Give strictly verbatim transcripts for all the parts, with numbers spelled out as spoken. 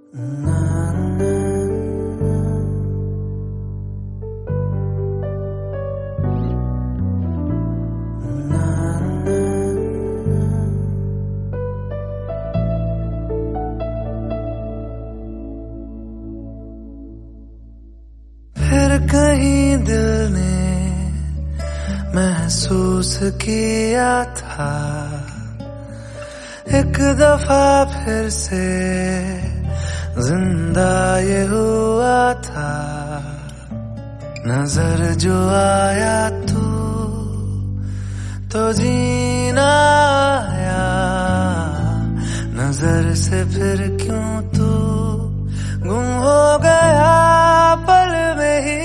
फिर कहीं दिल ने महसूस किया था, एक दफा फिर से जिंदा ये हुआ था। नजर जो आया तू तो जीना आया, नजर से फिर क्यों तू गुम हो गया पल में ही।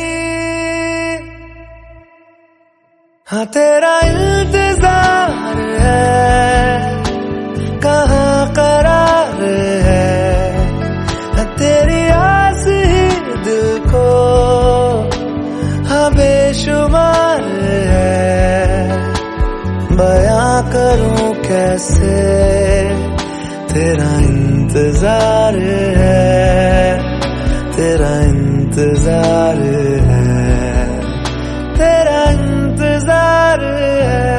हाँ तेरा इंतजार है, कहाँ करार है, तेरी आस ही दिल को हाँ बेशुमार है। बयां करूं कैसे तेरा इंतजार है, तेरा इंतजार है, तेरा इंतजार है।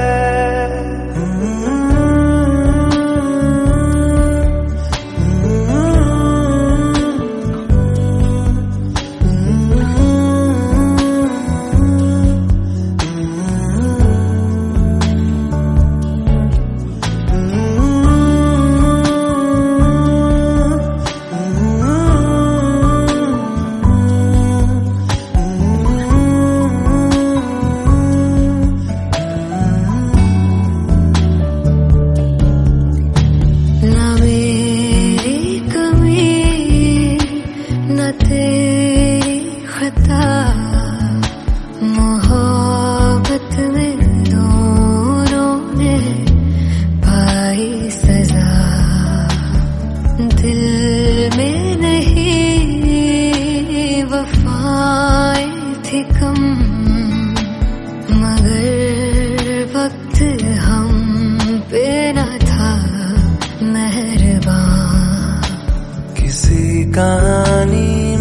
मोहब्बत में दोनों ने पाई सजा, दिल में नहीं वफाएं थी कम, मगर वक्त हम पे न था मेहरबान। किसी कहानी